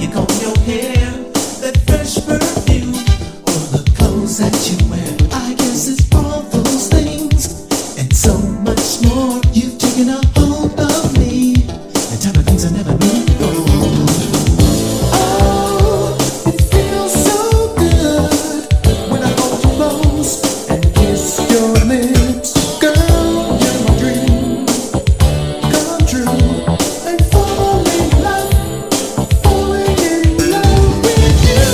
you comb your hair, that fresh perfume, or the clothes that you wear. I guess it's all those things and so much more. You've taken a hold of me and time of things I never knew before. Oh, it feels so good when I hold you close and kiss your lips. Girl, you're my dream come true. And falling in love with you.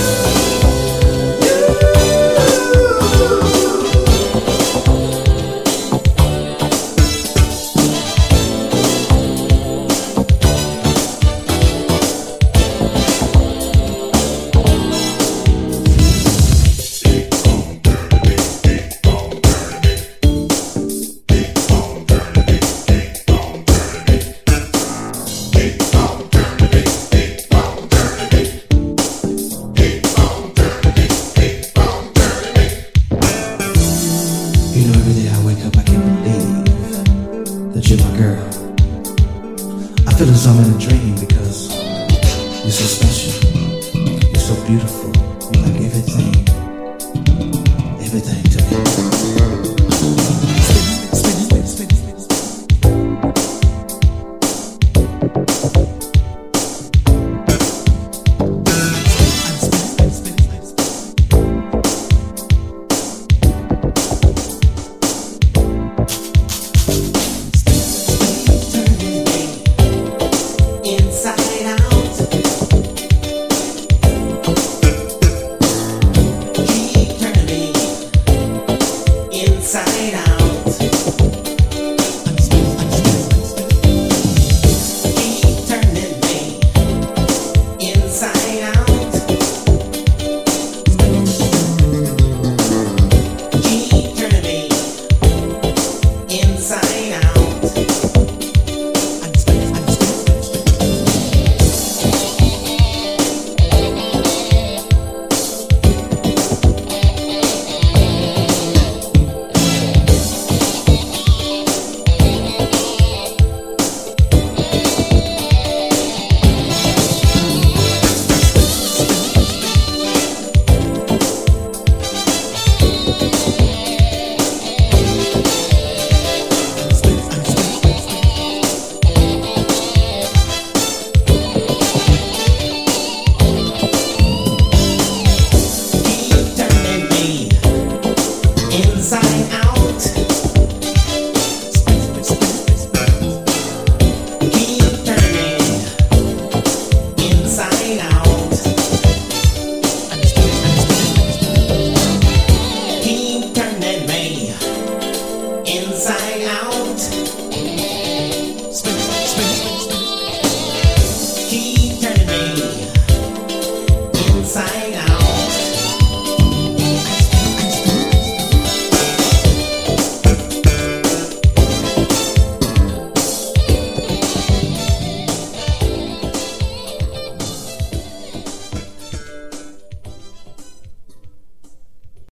You know, every day I wake up, I can't believe that you're my girl. I feel as though I'm in a dream because you're so special, you're so beautiful, you're like everything to me.